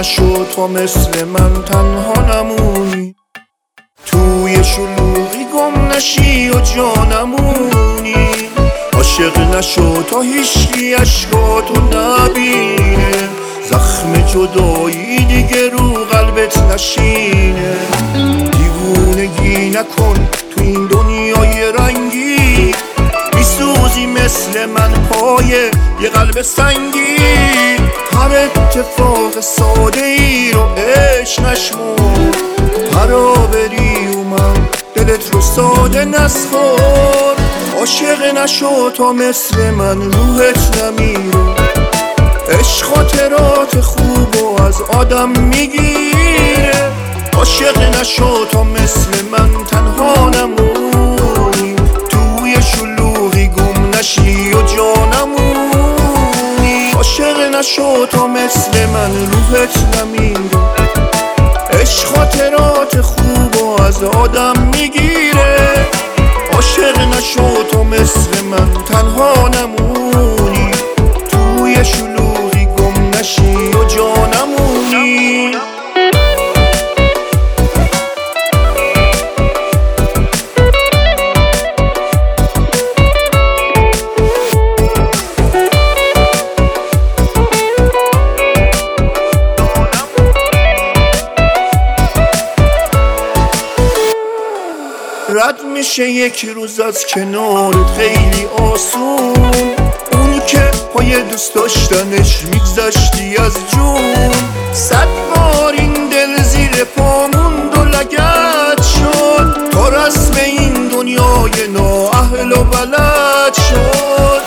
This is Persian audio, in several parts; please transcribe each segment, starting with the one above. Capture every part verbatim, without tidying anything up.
نشو تا مثل من تنها نمونی، توی شلوغی گم نشی و جا نمونی. عاشق نشو تا هیچکی عشقاتو نبینه، زخم جدایی دیگه رو قلبت نشینه. دیوونگی نکن تو این دنیای رنگی، میسوزی مثل من پای یه قلب سنگی. هر اتفاق ساده ای رو عشق نشمر، هرا بری اومد دلت رو ساده نسخور. عاشق نشو تا مثل من روحت نمیره، عشق خاطرات خوب و از آدم میگیره. عاشق نشو تا مثل من تنها نمونی، توی شلوغی گم نشی و جا نمونی. عاشق نشو تا مثل من روحت نمیره، عشق خاطرات خوب و از آدم میگیره. عاشق نشو تا مثل من تنها نمونی، توی شلوغی گم نشی و جا نمونی. رد میشه یک روز از کنارت خیلی آسون، اون که پای دوست داشتنش میگذشتی از جون. صد بار این دل زیر پاموند و لگد شد، تا رسم این دنیای نااهل و بلد شد.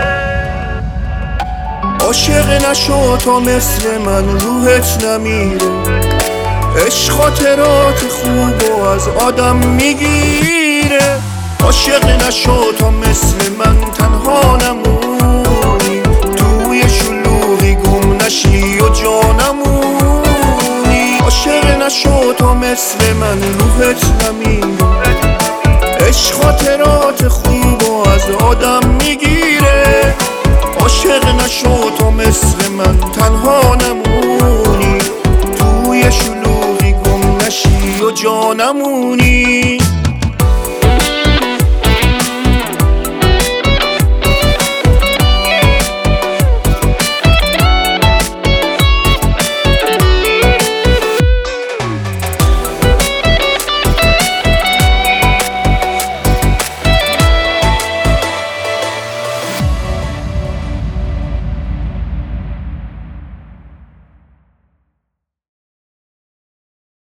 عاشق نشو تا مثل من روحت نمیره، عشق خاطرات خوب و از آدم میگیره. عاشق نشو تا مثل من تنها نمونی، توی شلوغی گم نشی و جا نمونی. عاشق نشو تا مثل من روحت نمیره، عشق خاطرات خوب و از آدم میگیره. عاشق نشو تا مثل من تنها نمونی، توی شلوغی و جا نمونی.